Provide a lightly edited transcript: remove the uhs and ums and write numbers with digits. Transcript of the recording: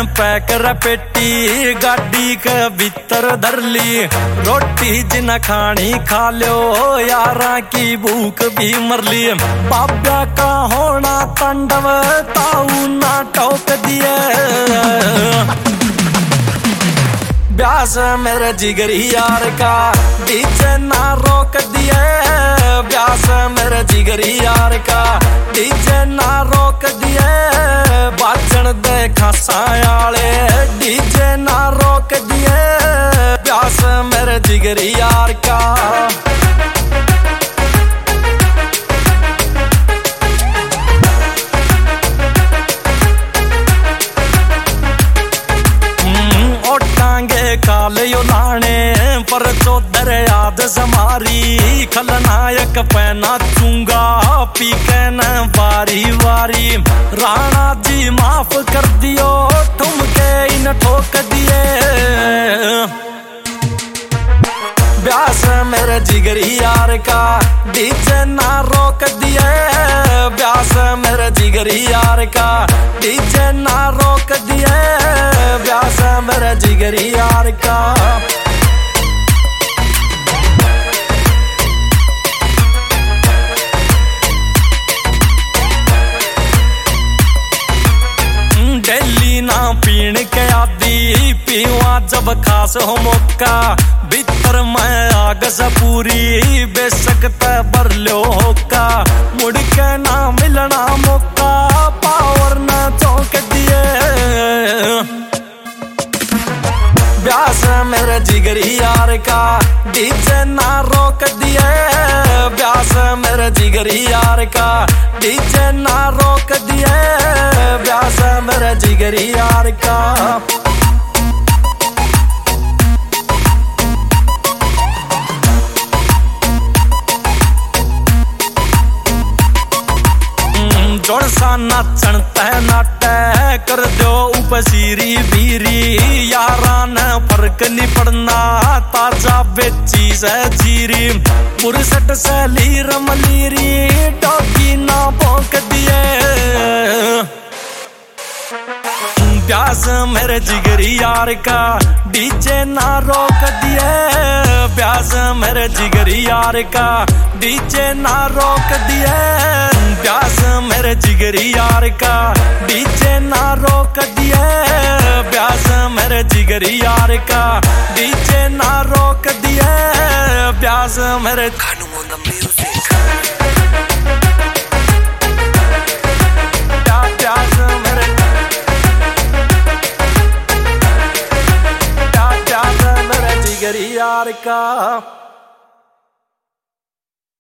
Pack रपेटी गाड़ी के भीतर धर ली। रोटी जिन खानी खा लो यारा की भूख भी मर ली। बाबा का होना तांडव ताऊ ना टोक दिए। ब्यास मेरे जिगरी यार का डीजे ना रोक दिए। ब्यास मेरे जिगरी यार का डीजे ना रोक दिए। बाजन दे खासा आले डीजे ना रोक दिए। ब्यास मेरे जिगरी यार का काल यो लाने पर चौधर याद समारी। खलनायक पैना चूंगा पी के न बारी बारी। राणा जी माफ कर दियो ठुमके इन ठोक दिए। ब्यास मेरे जिगरी यार का डीजे ना रोक दिए। ब्यास मेरे जिगरी यार का डीजे ना रोक दिए। ब्यास मेरे जिगरी यार का डेली ना पीण के आदि पीवा जब खास हो मौका। भीतर मैं आग से पूरी बेशक ते भर लो होका। मुड़ के ना मिलना मौका पावर ना चौंक दिए। ब्यास मेरे जिगरी यार का डीजे ना रोक दिए। ब्यास मेरे जिगरी यार का डीजे ना रोक दिए। ब्यास मेरे जिगरी यार का जोड़ सा नाचन तह नाटे कर दो उपसीरी बीरी। यारा न फर्क नहीं पड़ना ताजा बेची से जीरी। पुरसट से लीर मलीरी डॉगी ना भोंक दिए। ब्यास मेरे जिगरी यार का डीजे ना रोक दिए। ब्यास मेरे जिगरी यार का डीजे ना रोक दिए। ब्यास मेरे जिगरी यार का डीजे ना रोक दिए। ब्यास मेरे जिगरी यार का डीजे ना रोक दिए। ब्यास मेरे जिगरी यार का